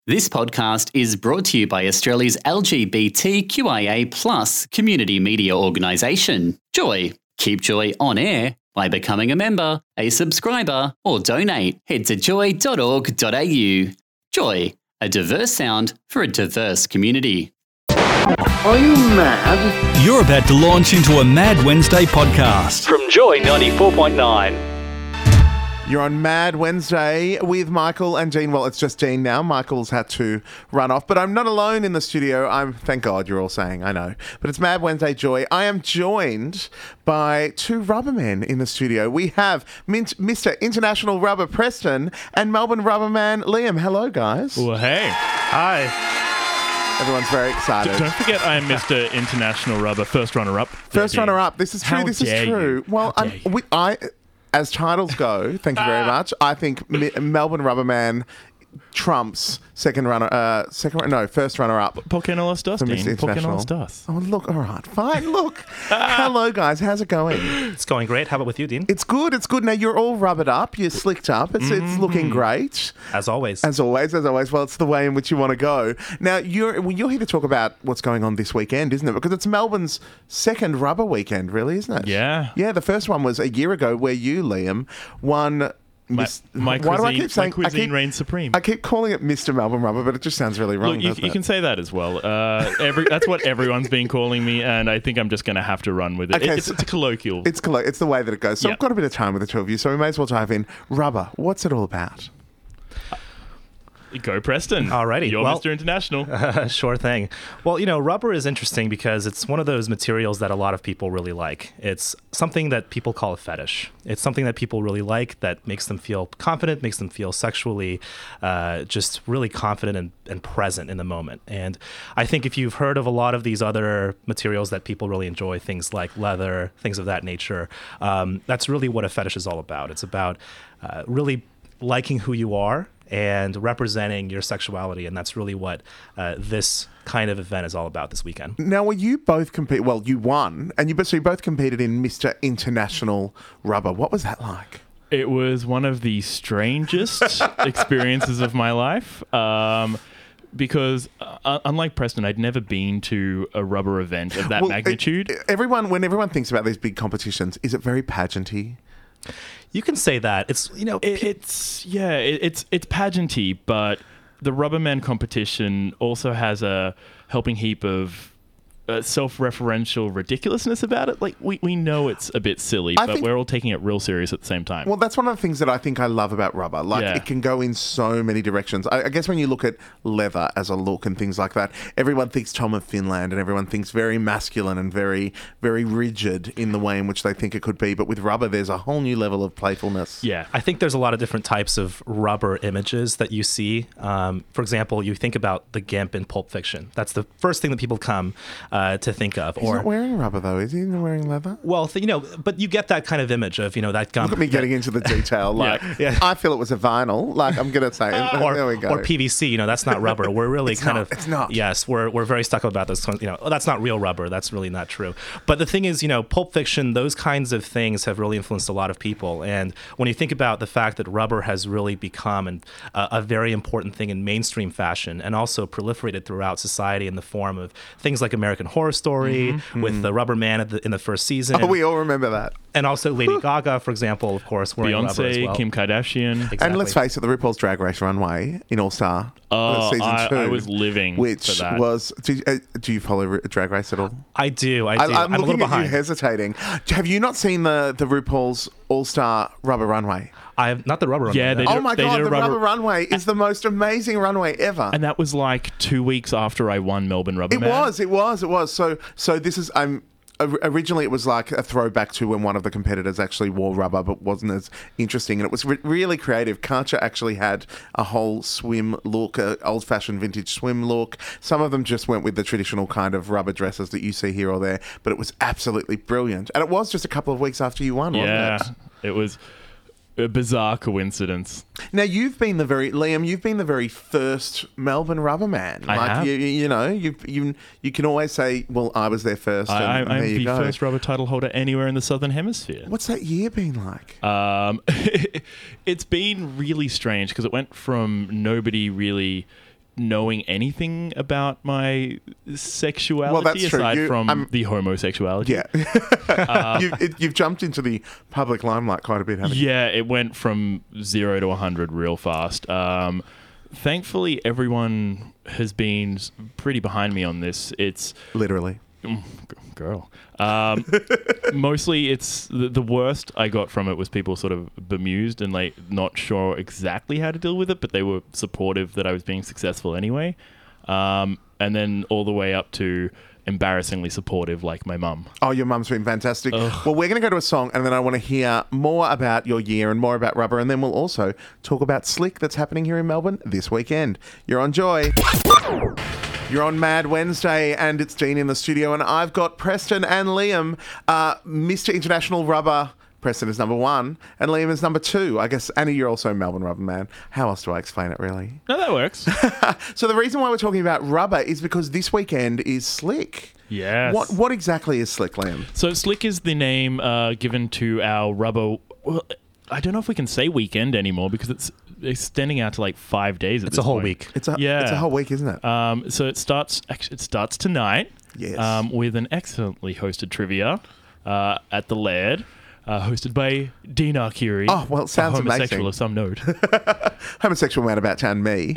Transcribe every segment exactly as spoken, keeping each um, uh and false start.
This podcast is brought to you by Australia's L G B T Q I A plus community media organisation, Joy. Keep Joy on air by becoming a member, a subscriber, or donate. Head to joy dot org dot a u. Joy, a diverse sound for a diverse community. Are you mad? You're about to launch into a Mad Wednesday podcast from Joy ninety-four point nine. You're on Mad Wednesday with Michael and Jean. Well, it's just Jean now. Michael's had to run off, but I'm not alone in the studio. I'm, thank God you're all saying, I know. But it's Mad Wednesday Joy. I am joined by two rubber men in the studio. We have Mint, Mister International Rubber Preston and Melbourne Rubber Man Liam. Hello, guys. Well, hey. Hi. Everyone's very excited. D- don't forget I am Mister International Rubber, first runner-up. First yeah, runner-up. This is true. How this is dare true. you? Well, How I'm, dare you? we, I... As titles go, thank you very much. I think Mi- Melbourne Rubberman trumps second runner, uh, second no, first runner up. ¿Por qué no lo estás, for Dean? Mister ¿Por qué no lo International. estás? Oh, look, all right, fine. Look, hello guys, how's it going? It's going great. How about with you, Dean? It's good. It's good. Now you're all rubbered up. You're slicked up. It's it's looking great. As always. As always, as always. Well, it's the way in which you want to go. Now you're well, you're here to talk about what's going on this weekend, isn't it? Because it's Melbourne's second rubber weekend, really, isn't it? Yeah. Yeah. The first one was a year ago, where you, Liam, won. My, Miss- my Why do I cuisine, keep saying my I cuisine keep, reigns supreme. I keep calling it Mister Melbourne Rubber, but it just sounds really wrong. Look, you, doesn't you it? can say that as well. Uh, every, that's what everyone's been calling me, and I think I'm just going to have to run with it. Okay, it it's, so- it's a colloquial. It's collo- It's the way that it goes. So Yeah. I've got a bit of time with the two of you, so we may as well dive in. Rubber. What's it all about? Go, Preston. Alrighty, You're well- Mister International. Sure thing. Well, you know, rubber is interesting because it's one of those materials that a lot of people really like. It's something that people call a fetish. It's something that people really like that makes them feel confident, makes them feel sexually uh, just really confident and, and present in the moment. And I think if you've heard of a lot of these other materials that people really enjoy, things like leather, things of that nature, um, that's really what a fetish is all about. It's about uh, really liking who you are and representing your sexuality, and that's really what uh, this kind of event is all about this weekend. Now, were you both compete? Well, you won, and you so you both competed in Mister International Rubber. What was that like? It was one of the strangest experiences of my life. Um, Because uh, unlike Preston, I'd never been to a rubber event of that Well, magnitude. it- everyone, when everyone thinks about these big competitions, is it very pageanty? You can say that. It's, you know, It, it's yeah, it, it's it's pageanty, but the Rubberman competition also has a helping heap of uh, self-referential ridiculousness about it. Like we, we know it's a bit silly, I but think- we're all taking it real serious at the same time. Well, that's one of the things that I think I love about rubber. Like, Yeah. it can go in so many directions. I, I guess when you look at leather as a look and things like that, everyone thinks Tom of Finland and everyone thinks very masculine and very, very rigid in the way in which they think it could be. But with rubber, there's a whole new level of playfulness. yeah, I think there's a lot of different types of rubber images that you see. Um, for example, you think about the Gimp in Pulp Fiction. That's the first thing that people come uh, to think of. He's not wearing rubber, though, is he? He's not wearing leather? well, th- you know, but you get that kind of image of, you know, that gum. Look at me getting into the detail. Like, Yeah. I feel it was a vinyl. Like, I'm going to say it. or, there we go. or P V C, you know, that's not rubber. We're really It's kind not, of it's not. Yes, we're we're very stuck about this. You know, oh, that's not real rubber. That's really not true. But the thing is, you know, Pulp Fiction, those kinds of things have really influenced a lot of people. And when you think about the fact that rubber has really become an, uh, a very important thing in mainstream fashion and also proliferated throughout society in the form of things like American Horror Story with the Rubber Man at the, in the first season, Oh, we all remember that. and also Lady Gaga, for example, of course, wearing rubber as Beyonce, well. Kim Kardashian. Exactly. And let's face it, the RuPaul's Drag Race runway in All Star Oh, season I- two, I was living which for that. was. Do you, uh, do you follow Ru- Drag Race at all? I do. I do. I, I'm, I'm a little looking at behind. you hesitating. Have you not seen the the RuPaul's All Star Rubber Runway? I have not the rubber. Runway, Yeah, they no. did- Oh my they god, did a the rubber, rubber- runway is the most amazing runway ever. And that was like two weeks after I won Melbourne Rubberman. It was, it was, it was. So, so this is. I'm or- originally it was like a throwback to when one of the competitors actually wore rubber, but wasn't as interesting, and it was re- really creative. Karcher actually had a whole swim look, a old-fashioned vintage swim look. Some of them just went with the traditional kind of rubber dresses that you see here or there, but it was absolutely brilliant. And it was just a couple of weeks after you won, Yeah, wasn't it? it was a bizarre coincidence. Now you've been the very Liam. You've been the very first Melbourne Rubber Man. I like have. You, you you know, you you you can always say, "Well, I was there first." And, I, and I, I'm there you the go. first rubber title holder anywhere in the Southern Hemisphere. What's that year been like? Um, it's been really strange because it went from nobody really knowing anything about my sexuality Well, that's true. aside You- from I'm- the homosexuality. Yeah. you've, it, you've jumped into the public limelight quite a bit, haven't you? Yeah, it went from zero to one hundred real fast. Um, thankfully, everyone has been s- pretty behind me on this. It's Literally. Mm, g- girl. Um, mostly, it's the, the worst I got from it was people sort of bemused and like not sure exactly how to deal with it, but they were supportive that I was being successful anyway. Um, and then all the way up to embarrassingly supportive, like my mum. Oh, your mum's been fantastic. Well, we're going to go to a song, and then I want to hear more about your year and more about Rubber, and then we'll also talk about Slick that's happening here in Melbourne this weekend. You're on Joy. You're on Mad Wednesday, and it's Dean in the studio, and I've got Preston and Liam, uh, Mister International Rubber. Preston is number one, and Liam is number two. I guess, Annie, you're also a Melbourne Rubber man. How else do I explain it, really? No, that works. So the reason why we're talking about Rubber is because this weekend is Slick. Yes. What What exactly is Slick, Liam? So Slick is the name uh, given to our Rubber. Well, I don't know if we can say weekend anymore because it's extending out to like five days. At It's this a whole point. week. It's a Yeah. It's a whole week, isn't it? Um, so it starts. Actually, it starts tonight. Yes. Um, with an excellently hosted trivia uh, at the Laird, uh, hosted by Dean Arcuri. Oh, well, it sounds a homosexual amazing. of some note. Homosexual man about town, me.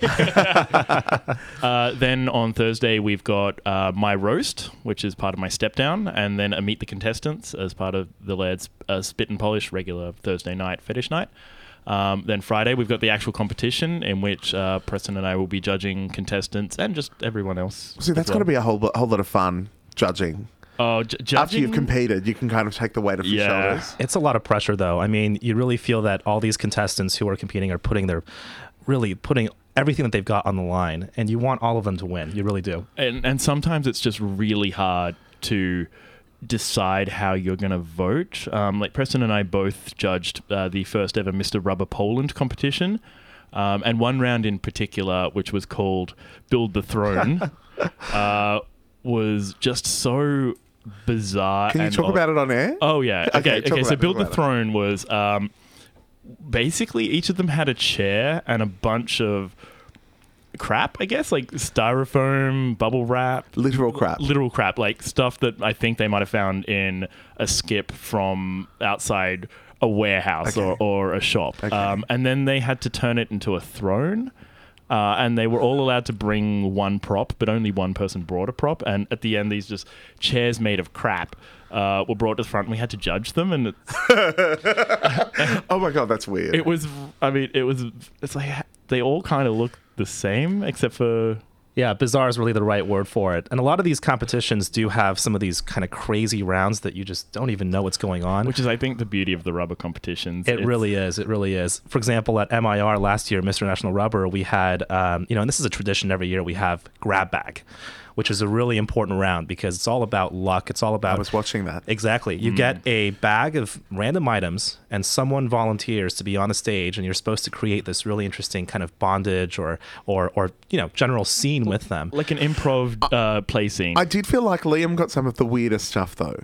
Uh, then on Thursday we've got uh, my roast, which is part of my step down, and then a meet the contestants as part of the Laird's uh, Spit and Polish regular Thursday night fetish night. Um, then Friday we've got the actual competition in which uh, Preston and I will be judging contestants and just everyone else. See, that's as got to well. be a whole whole lot of fun judging. Oh, j- judging? After you've competed, you can kind of take the weight off your Yeah. shoulders. It's a lot of pressure, though. I mean, you really feel that all these contestants who are competing are putting their, really putting everything that they've got on the line, and you want all of them to win. You really do. and and sometimes it's just really hard to decide how you're going to vote. Um, like Preston and I both judged uh, the first ever Mister Rubber Poland competition, um, and one round in particular, which was called Build the Throne, uh, was just so bizarre. Can you and talk odd. about it on air? Oh yeah. Okay, Okay. talk Okay. So about it, Build talk the about it. Throne was um, basically each of them had a chair and a bunch of crap, I guess, like styrofoam, bubble wrap, Literal crap. literal crap, like stuff that I think they might have found in a skip from outside a warehouse Okay. or, or a shop. Okay. Um, and then they had to turn it into a throne. Uh, and they were all allowed to bring one prop, but only one person brought a prop. And at the end, these just chairs made of crap uh, were brought to the front. And we had to judge them, and it, Oh my God, that's weird. it was. I mean, it was. It's like they all kind of look the same, except for Yeah, bizarre is really the right word for it. And a lot of these competitions do have some of these kind of crazy rounds that you just don't even know what's going on. which is, I think, the beauty of the rubber competitions. It It's- really is. It really is. For example, at M I R last year, Mister National Rubber, we had, um, you know, and this is a tradition every year, we have grab bag, which is a really important round because it's all about luck. It's all about. I was watching that. Exactly. You get a bag of random items, and someone volunteers to be on the stage, and you're supposed to create this really interesting kind of bondage or, or, or you know, general scene with them. like an improv uh, play scene. I did feel like Liam got some of the weirdest stuff, though.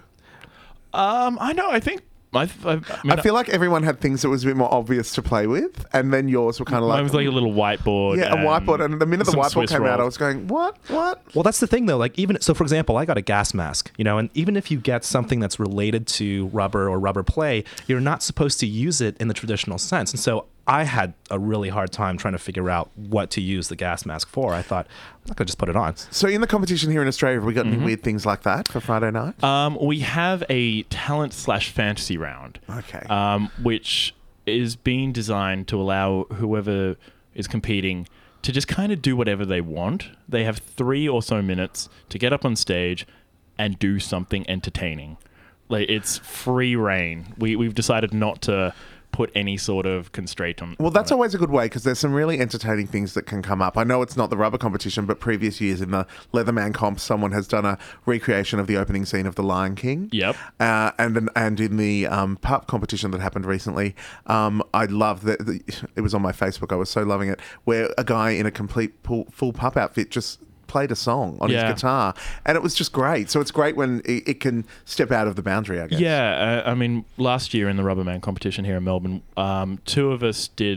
um, I know. I think I, I, I, mean, I feel like everyone had things that was a bit more obvious to play with, and then yours were kind of like... mine was like a little whiteboard. yeah, a whiteboard. And the minute the some whiteboard Swiss came out, rolls. I was going, what? What? Well, that's the thing, though. Like, even so, for example, I got a gas mask, you know, and even if you get something that's related to rubber or rubber play, you're not supposed to use it in the traditional sense. And so I had a really hard time trying to figure out what to use the gas mask for. I thought, I'm not going to just put it on. So in the competition here in Australia, have we got Mm-hmm. any weird things like that for Friday night? Um, we have a talent slash fantasy round. Okay. Um, which is being designed to allow whoever is competing to just kind of do whatever they want. They have three or so minutes to get up on stage and do something entertaining. Like, it's free reign. We we've decided not to put any sort of constraint on. Well, that's on it. always a good way because there's some really entertaining things that can come up. I know it's not the rubber competition, but previous years in the Leatherman comp, someone has done a recreation of the opening scene of The Lion King. Yep. Uh, and and in the um, pup competition that happened recently, um, I love that. The, it was on my Facebook. I was so loving it, where a guy in a complete full, full pup outfit just played a song on Yeah. his guitar, and it was just great. So it's great when it, it can step out of the boundary, I guess. Yeah, uh, I mean, last year in the Rubberman competition here in Melbourne, um, two of us did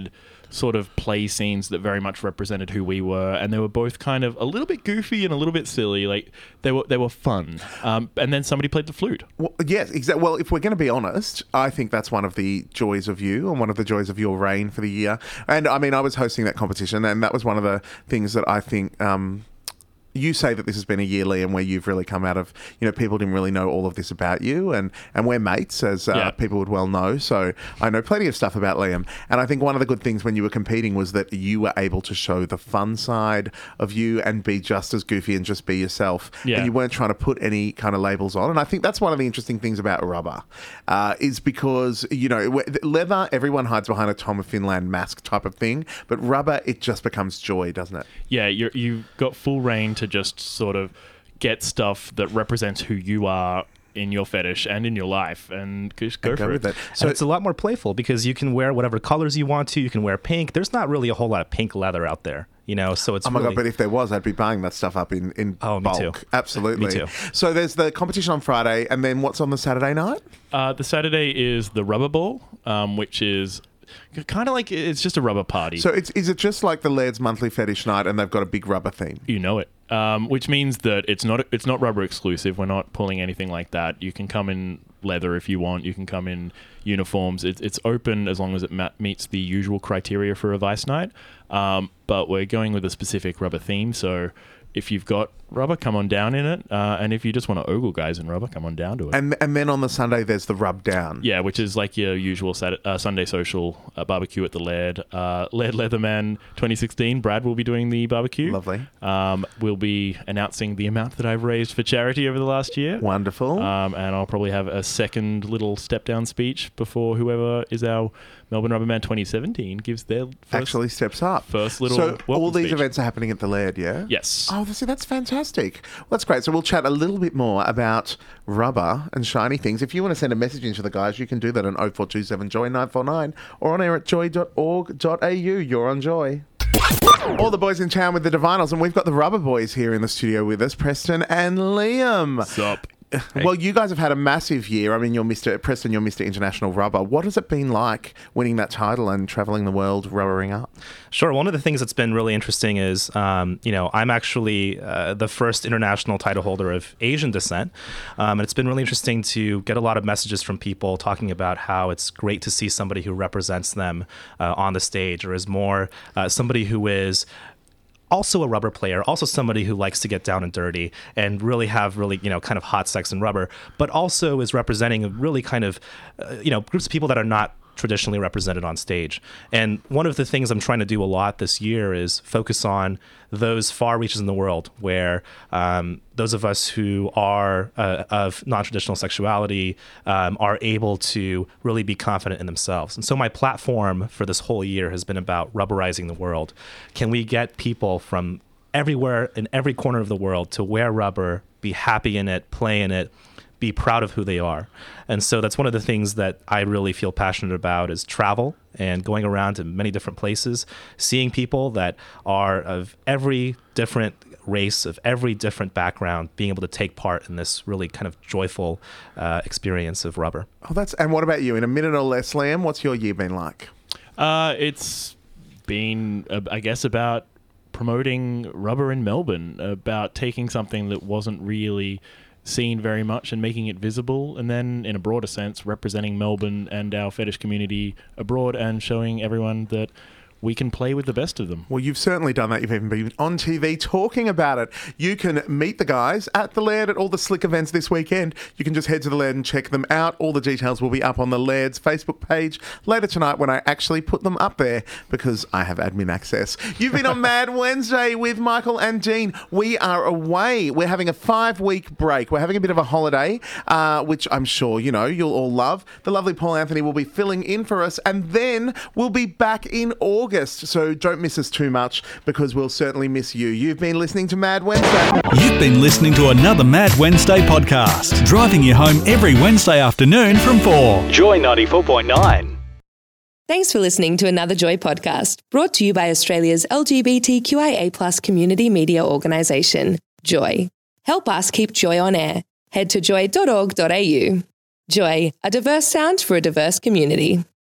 sort of play scenes that very much represented who we were, and they were both kind of a little bit goofy and a little bit silly. Like they were they were fun. Um, and then somebody played the flute. Well, yes, exactly. Well, if we're going to be honest, I think that's one of the joys of you and one of the joys of your reign for the year. And I mean, I was hosting that competition, and that was one of the things that I think. Um, You say that this has been a year, Liam, where you've really come out of, you know, people didn't really know all of this about you, and, and we're mates, as uh, yeah. people would well know. So I know plenty of stuff about Liam. And I think one of the good things when you were competing was that you were able to show the fun side of you and be just as goofy and just be yourself. Yeah. And you weren't trying to put any kind of labels on. And I think that's one of the interesting things about rubber, uh, is because, you know, leather, everyone hides behind a Tom of Finland mask type of thing, but rubber, it just becomes joy, doesn't it? Yeah, you're, you've got full reign to just sort of get stuff that represents who you are in your fetish and in your life, and just go, And go for with it. it. So it's a lot more playful because you can wear whatever colors you want to. You can wear pink. There's not really a whole lot of pink leather out there, you know. So it's oh my really... god! But if there was, I'd be buying that stuff up in in Oh, me bulk. too. Absolutely. Me too. So there's the competition on Friday, and then what's on the Saturday night? Uh, the Saturday is the rubber ball, um, which is kind of like it's just a rubber party. So it's is it just like the Laird's monthly fetish night, and they've got a big rubber theme? You know it. Um, which means that it's not it's not rubber exclusive. We're not pulling anything like that. You can come in leather if you want. You can come in uniforms. It's it's open as long as it ma- meets the usual criteria for a Vice night. Um, but we're going with a specific rubber theme. So if you've got rubber, come on down in it. Uh, and if you just want to ogle guys in rubber, come on down to it. And and then on the Sunday there's the rub down. Yeah, which is like your usual Saturday, uh, Sunday social uh, barbecue at the Laird. Uh, Laird Leatherman twenty sixteen. Brad will be doing the barbecue. Lovely. Um, we'll be announcing the amount that I've raised for charity over the last year. Wonderful. Um, and I'll probably have a second little step down speech before whoever is our Melbourne Rubberman twenty seventeen gives their first, Actually steps up. first little So welcome all these speech. events are happening at the Laird, yeah? Yes. Oh, see, that's fantastic. Well, that's great. So we'll chat a little bit more about rubber and shiny things. If you want to send a message into the guys, you can do that on oh four two seven joy nine four nine or on air at joy dot org dot a u. You're on Joy. All the boys in town with the Divinals, and we've got the Rubber Boys here in the studio with us, Preston and Liam. Sup? Well, you guys have had a massive year. I mean, you're Mister Preston, you're Mister International Rubber. What has it been like winning that title and traveling the world rubbering up? Sure. One of the things that's been really interesting is, um, you know, I'm actually uh, the first international title holder of Asian descent. Um, and it's been really interesting to get a lot of messages from people talking about how it's great to see somebody who represents them uh, on the stage, or is more uh, somebody who is also a rubber player, also somebody who likes to get down and dirty and really have really, you know, kind of hot sex and rubber, but also is representing a really kind of, uh, you know, groups of people that are not traditionally represented on stage. And one of the things I'm trying to do a lot this year is focus on those far reaches in the world where um, those of us who are uh, of non-traditional sexuality um, are able to really be confident in themselves. And so my platform for this whole year has been about rubberizing the world. Can we get people from everywhere in every corner of the world to wear rubber, be happy in it, play in it, be proud of who they are? And so that's one of the things that I really feel passionate about is travel and going around to many different places, seeing people that are of every different race, of every different background, being able to take part in this really kind of joyful uh, experience of rubber. Oh, that's. And what about you? In a minute or less, Liam, what's your year been like? Uh, it's been, uh, I guess, about promoting rubber in Melbourne, about taking something that wasn't really seen very much and making it visible, and then in a broader sense representing Melbourne and our fetish community abroad and showing everyone that we can play with the best of them. Well, you've certainly done that. You've even been on T V talking about it. You can meet the guys at the Laird at all the Slick events this weekend. You can just head to the Laird and check them out. All the details will be up on the Laird's Facebook page later tonight when I actually put them up there because I have admin access. You've been on Mad Wednesday with Michael and Dean. We are away. We're having a five-week break. We're having a bit of a holiday, uh, which I'm sure, you know, you'll all love. The lovely Paul Anthony will be filling in for us, and then we'll be back in August. So don't miss us too much because we'll certainly miss you. You've been listening to Mad Wednesday. You've been listening to another Mad Wednesday podcast, driving you home every Wednesday afternoon from four. Joy ninety-four point nine. Thanks for listening to another Joy podcast, brought to you by Australia's L G B T Q I A plus community media organisation, Joy. Help us keep Joy on air. Head to joy dot org dot a u. Joy, a diverse sound for a diverse community.